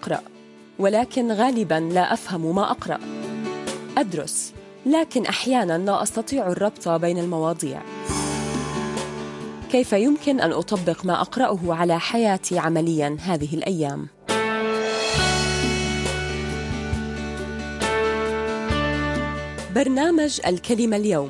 أقرأ، ولكن غالباً لا أفهم ما أقرأ. أدرس، لكن أحياناً لا أستطيع الربط بين المواضيع. كيف يمكن أن أطبق ما أقرأه على حياتي عملياً هذه الأيام؟ برنامج الكلمة اليوم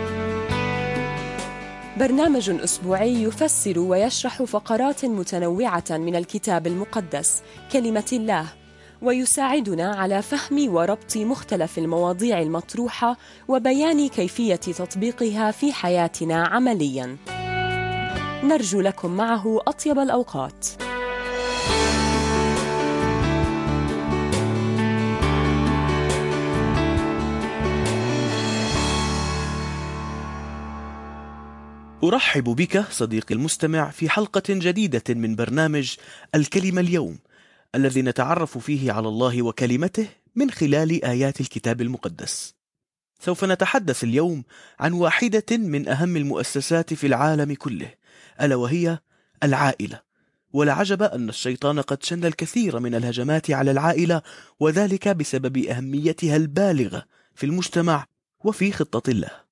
برنامج أسبوعي يفسر ويشرح فقرات متنوعة من الكتاب المقدس كلمة الله، ويساعدنا على فهم وربط مختلف المواضيع المطروحة وبيان كيفية تطبيقها في حياتنا عملياً. نرجو لكم معه أطيب الأوقات. أرحب بك صديقي المستمع في حلقة جديدة من برنامج الكلمة اليوم، الذي نتعرف فيه على الله وكلمته من خلال آيات الكتاب المقدس. سوف نتحدث اليوم عن واحدة من أهم المؤسسات في العالم كله، ألا وهي العائلة. ولا عجب أن الشيطان قد شن الكثير من الهجمات على العائلة، وذلك بسبب أهميتها البالغة في المجتمع وفي خطة الله.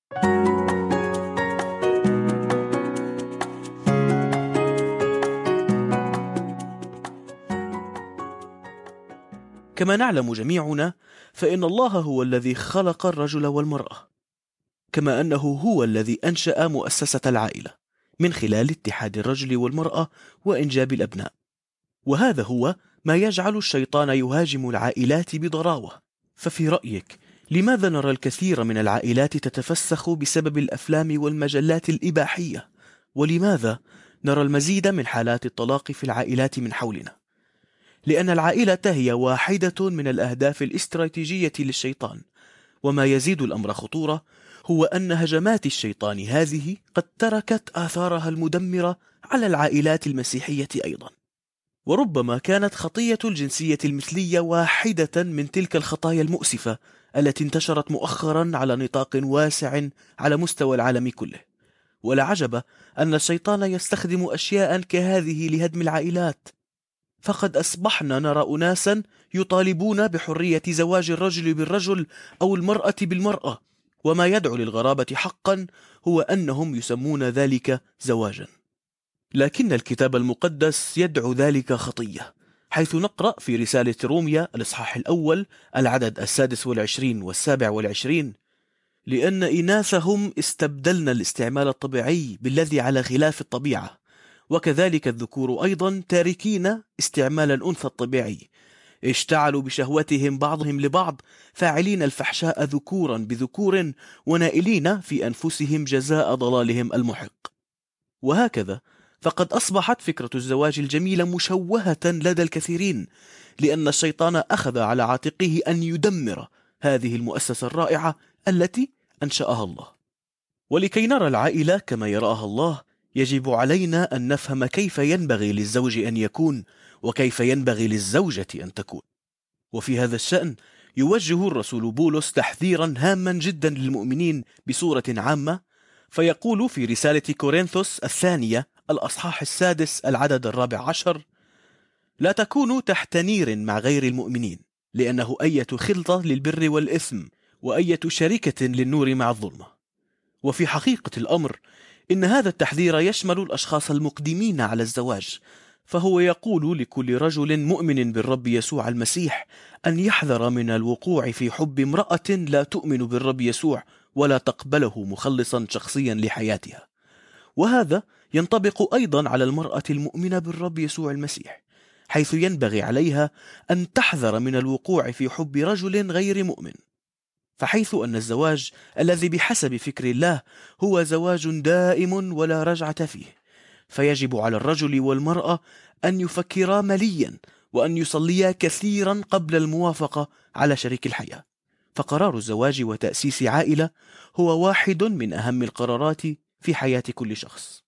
كما نعلم جميعنا، فإن الله هو الذي خلق الرجل والمرأة، كما أنه هو الذي أنشأ مؤسسة العائلة من خلال اتحاد الرجل والمرأة وإنجاب الأبناء. وهذا هو ما يجعل الشيطان يهاجم العائلات بضراوة. ففي رأيك، لماذا نرى الكثير من العائلات تتفسخ بسبب الأفلام والمجلات الإباحية؟ ولماذا نرى المزيد من حالات الطلاق في العائلات من حولنا؟ لأن العائلة هي واحدة من الأهداف الاستراتيجية للشيطان. وما يزيد الأمر خطورة هو أن هجمات الشيطان هذه قد تركت آثارها المدمرة على العائلات المسيحية أيضا. وربما كانت خطية الجنسية المثلية واحدة من تلك الخطايا المؤسفة التي انتشرت مؤخرا على نطاق واسع على مستوى العالم كله. ولا عجب أن الشيطان يستخدم أشياء كهذه لهدم العائلات. فقد أصبحنا نرى أناسا يطالبون بحرية زواج الرجل بالرجل أو المرأة بالمرأة، وما يدعو للغرابة حقا هو أنهم يسمون ذلك زواجا. لكن الكتاب المقدس يدعو ذلك خطية، حيث نقرأ في رسالة روميا الإصحاح الأول العدد 26 و27: لأن إناثهم استبدلن الاستعمال الطبيعي بالذي على خلاف الطبيعة، وكذلك الذكور أيضا تاركين استعمال الأنثى الطبيعي، اشتعلوا بشهوتهم بعضهم لبعض، فاعلين الفحشاء ذكورا بذكور، ونائلين في أنفسهم جزاء ضلالهم المحق. وهكذا فقد أصبحت فكرة الزواج الجميلة مشوهة لدى الكثيرين، لأن الشيطان أخذ على عاتقه أن يدمر هذه المؤسسة الرائعة التي أنشأها الله. ولكي نرى العائلة كما يراها الله، يجب علينا أن نفهم كيف ينبغي للزوج أن يكون، وكيف ينبغي للزوجة أن تكون. وفي هذا الشأن يوجه الرسول بولس تحذيرا هاما جدا للمؤمنين بصورة عامة، فيقول في رسالة كورنثوس الثانية الأصحاح 6 العدد 14: لا تكونوا تحت نير مع غير المؤمنين، لأنه أية خلطة للبر والإثم، وأية شركة للنور مع الظلمة. وفي حقيقة الأمر إن هذا التحذير يشمل الأشخاص المقدمين على الزواج، فهو يقول لكل رجل مؤمن بالرب يسوع المسيح أن يحذر من الوقوع في حب امرأة لا تؤمن بالرب يسوع ولا تقبله مخلصا شخصيا لحياتها. وهذا ينطبق أيضا على المرأة المؤمنة بالرب يسوع المسيح، حيث ينبغي عليها أن تحذر من الوقوع في حب رجل غير مؤمن. فحيث أن الزواج الذي بحسب فكر الله هو زواج دائم ولا رجعة فيه، فيجب على الرجل والمرأة أن يفكرا مليا وأن يصليا كثيرا قبل الموافقة على شريك الحياة. فقرار الزواج وتأسيس عائلة هو واحد من أهم القرارات في حياة كل شخص.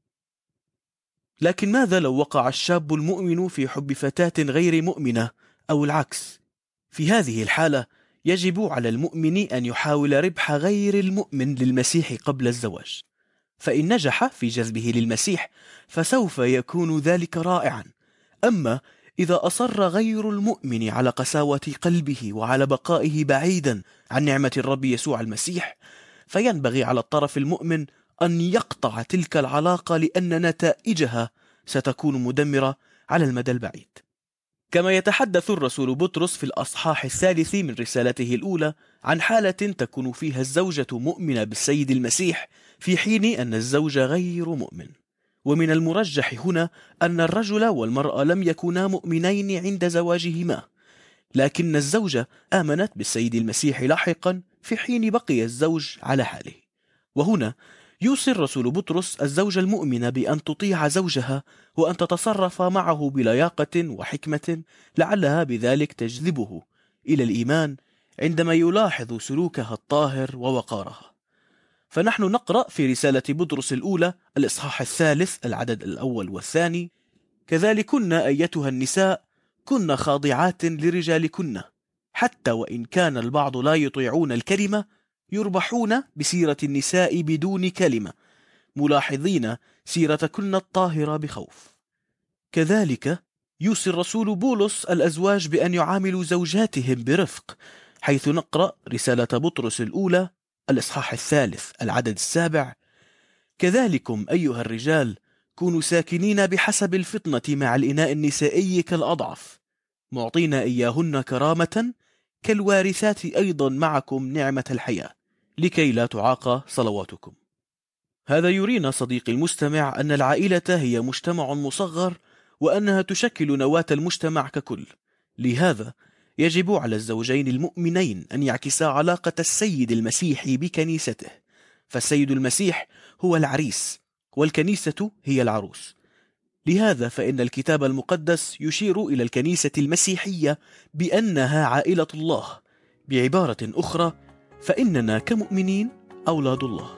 لكن ماذا لو وقع الشاب المؤمن في حب فتاة غير مؤمنة أو العكس؟ في هذه الحالة يجب على المؤمن أن يحاول ربح غير المؤمن للمسيح قبل الزواج، فإن نجح في جذبه للمسيح فسوف يكون ذلك رائعا. أما إذا أصر غير المؤمن على قساوة قلبه وعلى بقائه بعيدا عن نعمة الرب يسوع المسيح، فينبغي على الطرف المؤمن أن يقطع تلك العلاقة، لأن نتائجها ستكون مدمرة على المدى البعيد. كما يتحدث الرسول بطرس في الأصحاح 3 من رسالته الأولى عن حالة تكون فيها الزوجة مؤمنة بالسيد المسيح في حين أن الزوج غير مؤمن. ومن المرجح هنا أن الرجل والمرأة لم يكونا مؤمنين عند زواجهما، لكن الزوجة آمنت بالسيد المسيح لاحقا في حين بقي الزوج على حاله. وهنا يوصي الرسول بطرس الزوجة المؤمنة بأن تطيع زوجها وأن تتصرف معه بلياقة وحكمة، لعلها بذلك تجذبه إلى الإيمان عندما يلاحظ سلوكها الطاهر ووقارها. فنحن نقرأ في رسالة بطرس الأولى الإصحاح 3 العدد الأول والثاني: كذلكن أيتها النساء كن خاضعات لرجالكن، حتى وإن كان البعض لا يطيعون الكلمة يربحون بسيرة النساء بدون كلمة، ملاحظين سيرتكن الطاهرة بخوف. كذلك يوصي الرسول بولس الأزواج بأن يعاملوا زوجاتهم برفق، حيث نقرأ رسالة بطرس الأولى الإصحاح 3 العدد 7: كذلكم أيها الرجال كونوا ساكنين بحسب الفطنة مع الإناء النسائي كالأضعف، معطين إياهن كرامة كالوارثات أيضا معكم نعمة الحياة، لكي لا تعاقى صلواتكم. هذا يرينا صديقي المستمع أن العائلة هي مجتمع مصغر، وأنها تشكل نواة المجتمع ككل. لهذا يجب على الزوجين المؤمنين أن يعكسا علاقة السيد المسيح بكنيسته، فالسيد المسيح هو العريس والكنيسة هي العروس. لهذا فإن الكتاب المقدس يشير إلى الكنيسة المسيحية بأنها عائلة الله، بعبارة أخرى فإننا كمؤمنين أولاد الله.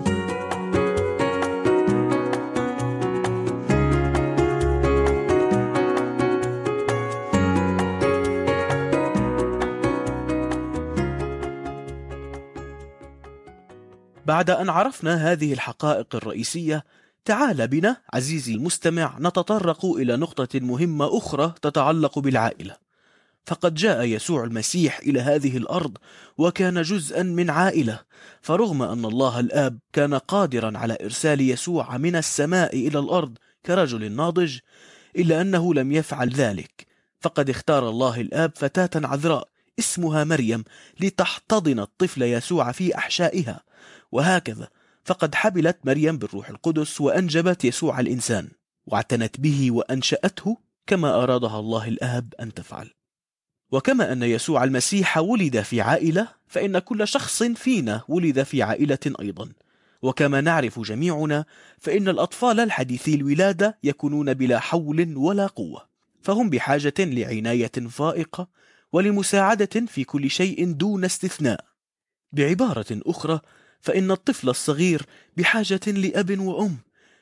بعد أن عرفنا هذه الحقائق الرئيسية، تعال بنا عزيزي المستمع نتطرق إلى نقطة مهمة أخرى تتعلق بالعائلة. فقد جاء يسوع المسيح إلى هذه الأرض وكان جزءا من عائلة، فرغم أن الله الآب كان قادرا على إرسال يسوع من السماء إلى الأرض كرجل ناضج، إلا أنه لم يفعل ذلك. فقد اختار الله الآب فتاة عذراء اسمها مريم لتحتضن الطفل يسوع في أحشائها، وهكذا فقد حبلت مريم بالروح القدس وأنجبت يسوع الإنسان، واعتنت به وأنشأته كما أرادها الله الآب أن تفعل. وكما أن يسوع المسيح ولد في عائلة، فإن كل شخص فينا ولد في عائلة أيضا. وكما نعرف جميعنا فإن الأطفال الحديثي الولادة يكونون بلا حول ولا قوة، فهم بحاجة لعناية فائقة ولمساعدة في كل شيء دون استثناء. بعبارة أخرى فإن الطفل الصغير بحاجة لأب وأم.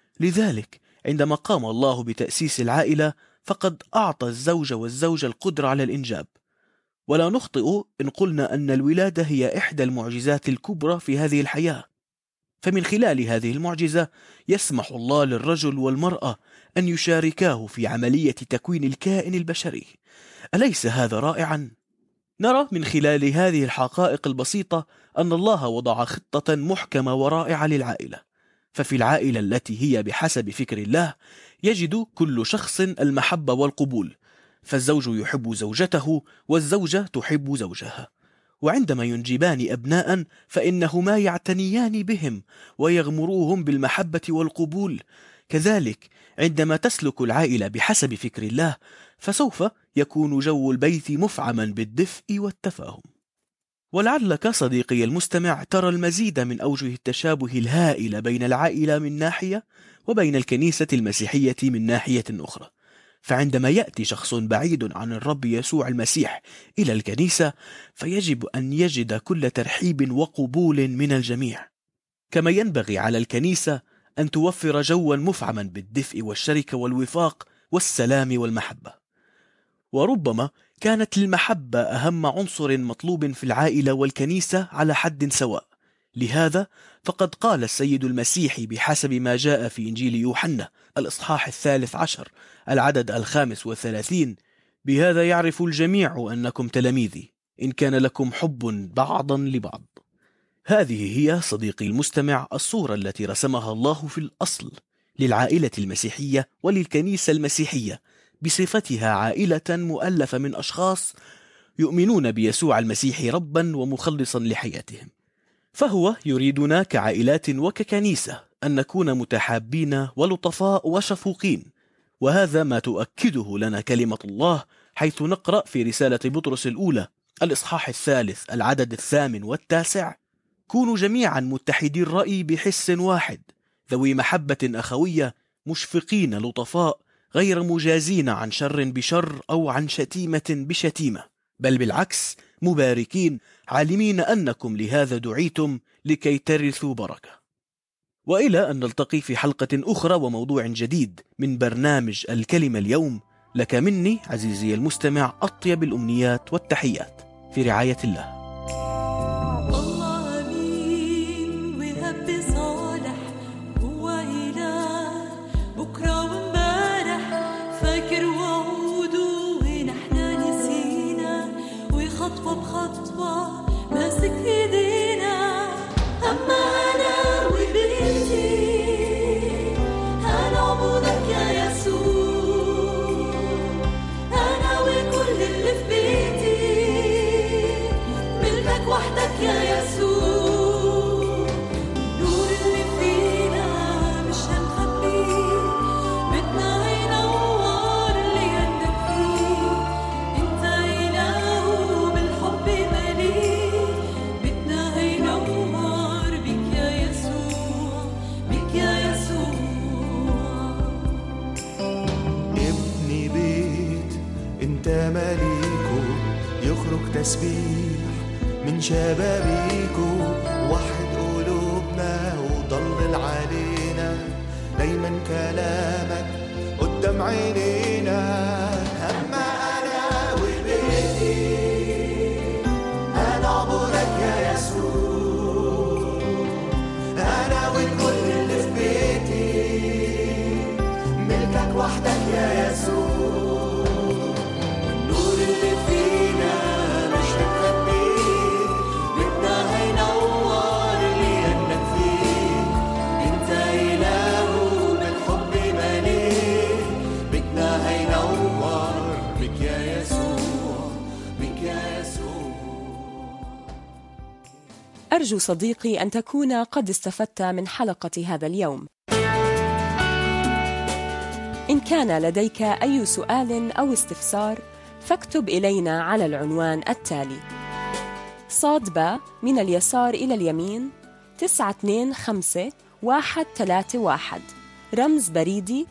لذلك عندما قام الله بتأسيس العائلة فقد أعطى الزوج والزوجة القدرة على الإنجاب. ولا نخطئ إن قلنا أن الولادة هي إحدى المعجزات الكبرى في هذه الحياة، فمن خلال هذه المعجزة يسمح الله للرجل والمرأة أن يشاركاه في عملية تكوين الكائن البشري. أليس هذا رائعا؟ نرى من خلال هذه الحقائق البسيطة أن الله وضع خطة محكمة ورائعة للعائلة. ففي العائلة التي هي بحسب فكر الله يجد كل شخص المحبة والقبول، فالزوج يحب زوجته والزوجة تحب زوجها، وعندما ينجبان أبناء فإنهما يعتنيان بهم ويغمروهم بالمحبة والقبول. كذلك عندما تسلك العائلة بحسب فكر الله فسوف يكون جو البيت مفعما بالدفء والتفاهم. ولعلك صديقي المستمع ترى المزيد من أوجه التشابه الهائلة بين العائلة من ناحية وبين الكنيسة المسيحية من ناحية أخرى. فعندما يأتي شخص بعيد عن الرب يسوع المسيح إلى الكنيسة فيجب أن يجد كل ترحيب وقبول من الجميع، كما ينبغي على الكنيسة أن توفر جوا مفعما بالدفء والشركة والوفاق والسلام والمحبة. وربما كانت المحبة أهم عنصر مطلوب في العائلة والكنيسة على حد سواء. لهذا فقد قال السيد المسيح بحسب ما جاء في إنجيل يوحنا الإصحاح 13 العدد 35: بهذا يعرف الجميع أنكم تلاميذي، إن كان لكم حب بعضا لبعض. هذه هي صديقي المستمع الصورة التي رسمها الله في الأصل للعائلة المسيحية وللكنيسة المسيحية بصفتها عائلة مؤلفة من أشخاص يؤمنون بيسوع المسيح ربا ومخلصا لحياتهم. فهو يريدنا كعائلات وككنيسة أن نكون متحابين ولطفاء وشفوقين، وهذا ما تؤكده لنا كلمة الله حيث نقرأ في رسالة بطرس الأولى الإصحاح 3 العدد 8 و9: كونوا جميعا متحدي الرأي بحس واحد، ذوي محبة أخوية، مشفقين لطفاء، غير مجازين عن شر بشر أو عن شتيمة بشتيمة، بل بالعكس مباركين، عالمين أنكم لهذا دعيتم لكي ترثوا بركة. وإلى أن نلتقي في حلقة أخرى وموضوع جديد من برنامج الكلمة اليوم، لك مني عزيزي المستمع أطيب الأمنيات والتحيات، في رعاية الله. خطوة بخطوة ماسك ايدينا، أما أنا وبنتي هنعبدك يا يسوع، أنا وكل اللي في بيتي ملكك وحدك يا يسوع. النور اللي فينا مش هنخبيه، بدنا هينور اللي عندك فيه، انت إله بالحب مليء، بدنا هينور بك يا يسوع، بك يا يسوع. ابني بيت انت مليكه، يخرج تسبيح من شبابيكه، وحد قلوبنا وضلل علينا، دايما كلامك قدام عينينا. أما أنا وبيتي هنعبدك يا يسوع، أنا وكل اللي في بيتي ملكك وحدك يا يسوع. والنور اللي فينا مش هنخبيه، بدنا هينور لأنك فيه، انت إله بالحب مليء، بدنا هينور بك يا يسوع، بك يا يسوع. أرجو صديقي أن تكون قد استفدت من حلقة هذا اليوم. إن كان لديك أي سؤال أو استفسار فاكتب إلينا على العنوان التالي: ص/ب من اليسار إلى اليمين 925131، رمز بريدي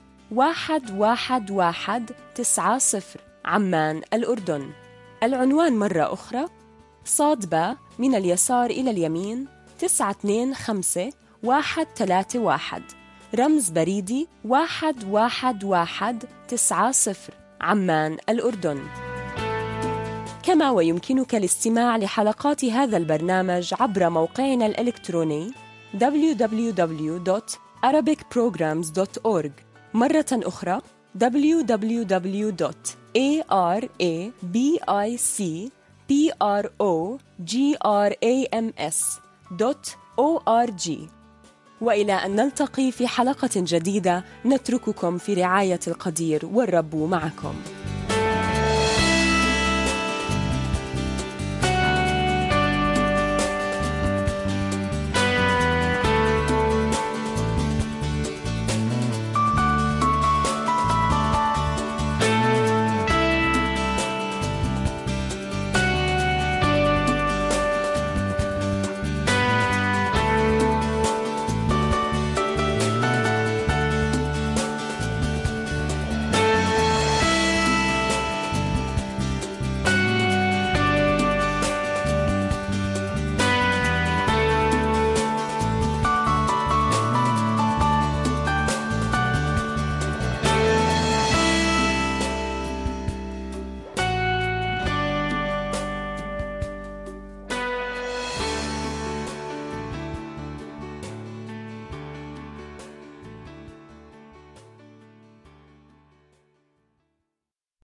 11190، عمان الأردن. العنوان مرة أخرى: ص/ب من اليسار إلى اليمين 925131، رمز بريدي 11190، عمان الأردن. كما ويمكنك الاستماع لحلقات هذا البرنامج عبر موقعنا الإلكتروني www.arabicprograms.org، مرة أخرى www.arabicprograms.org. وإلى أن نلتقي في حلقة جديدة، نترككم في رعاية القدير، والرب معكم.